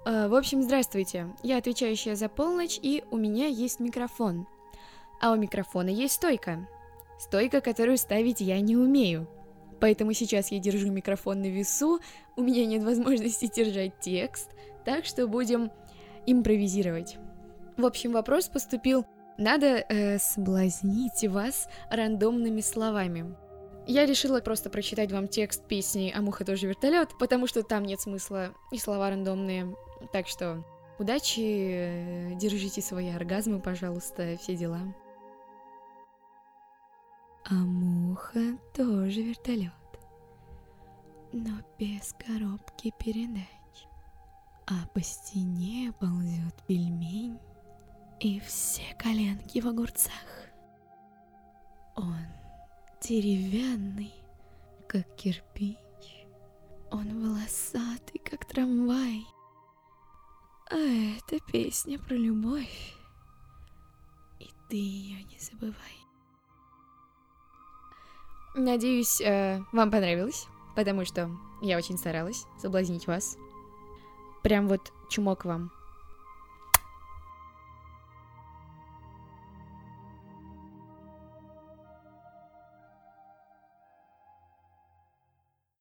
В общем, здравствуйте. Я отвечающая за полночь, и у меня есть микрофон. А у микрофона есть стойка. Стойка, которую ставить я не умею. Поэтому сейчас я держу микрофон на весу, у меня нет возможности держать текст, так что будем импровизировать. В общем, вопрос поступил: надо соблазнить вас рандомными словами. Я решила просто прочитать вам текст песни «А муха тоже вертолет», потому что там нет смысла и слова рандомные. Так что удачи, держите свои оргазмы, пожалуйста, все дела. А муха тоже вертолет, но без коробки передач. А по стене ползет пельмень, и все коленки в огурцах. Он деревянный, как кирпич, он волосатый, как трамвай. А это песня про любовь, и ты ее не забывай. Надеюсь, вам понравилось, потому что я очень старалась соблазнить вас. Прям вот чмок вам.